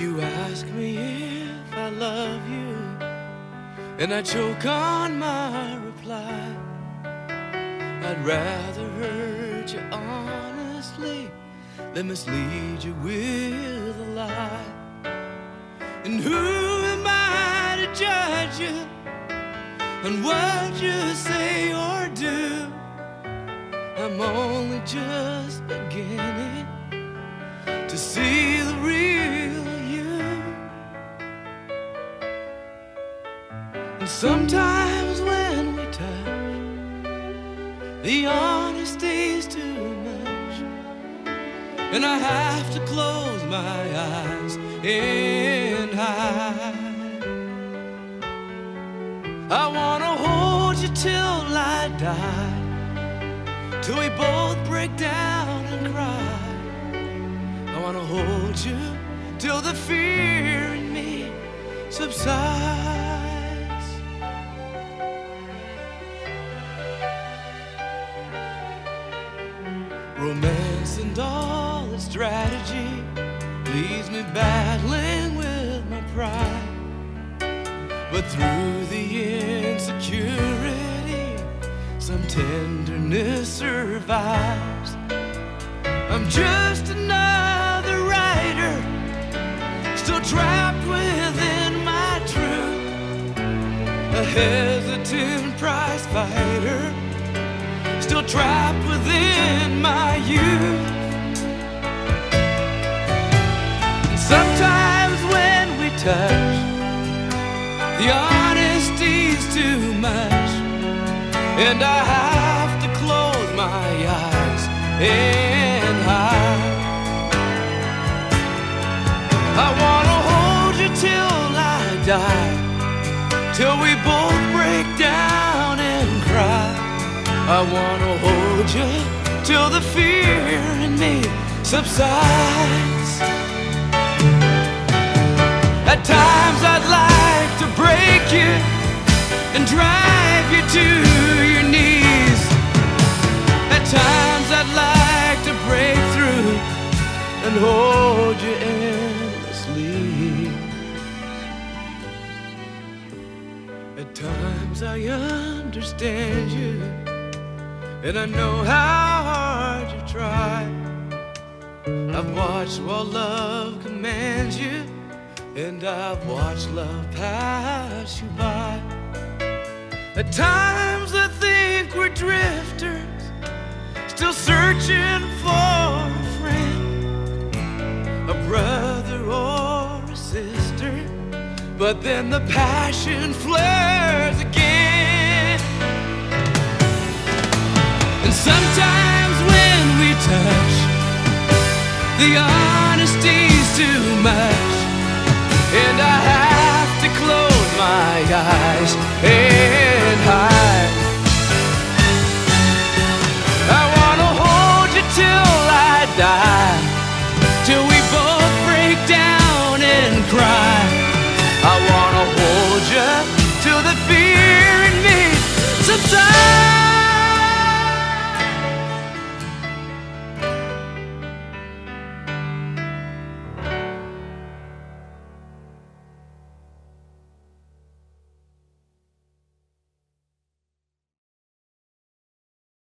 You ask me if I love you, and I choke on my reply. I'd rather hurt you honestly than mislead you with a lie. And who am I to judge you on what you say or do? I'm only just beginning to see the real you. And sometimes when we touch, the honesty's too much, and I have to close my eyes and hide. I wanna hold you till I die, till we both break down and cry. I wanna hold you till the fear in me subsides. Romance and all its strategy leaves me battling with my pride. But through the insecurity, some tenderness survives. I'm just another writer, still trapped within my truth, a hesitant prize fighter, still trapped within my youth. And sometimes when we touch, the honesty's too much, and I have to close my eyes and hide. I wanna hold you till I die, till we both break down and cry. I wanna hold you till the fear in me subsides. At times I'd like to break you and drive you to your knees. At times I'd like to break through and hold you endlessly. At times I understand you, and I know how hard you try. I've watched while love commands you, and I've watched love pass you by. At times I think we're drifters, still searching for a friend, a brother or a sister. But then the passion flares again. And sometimes when we touch, the honesty's too much,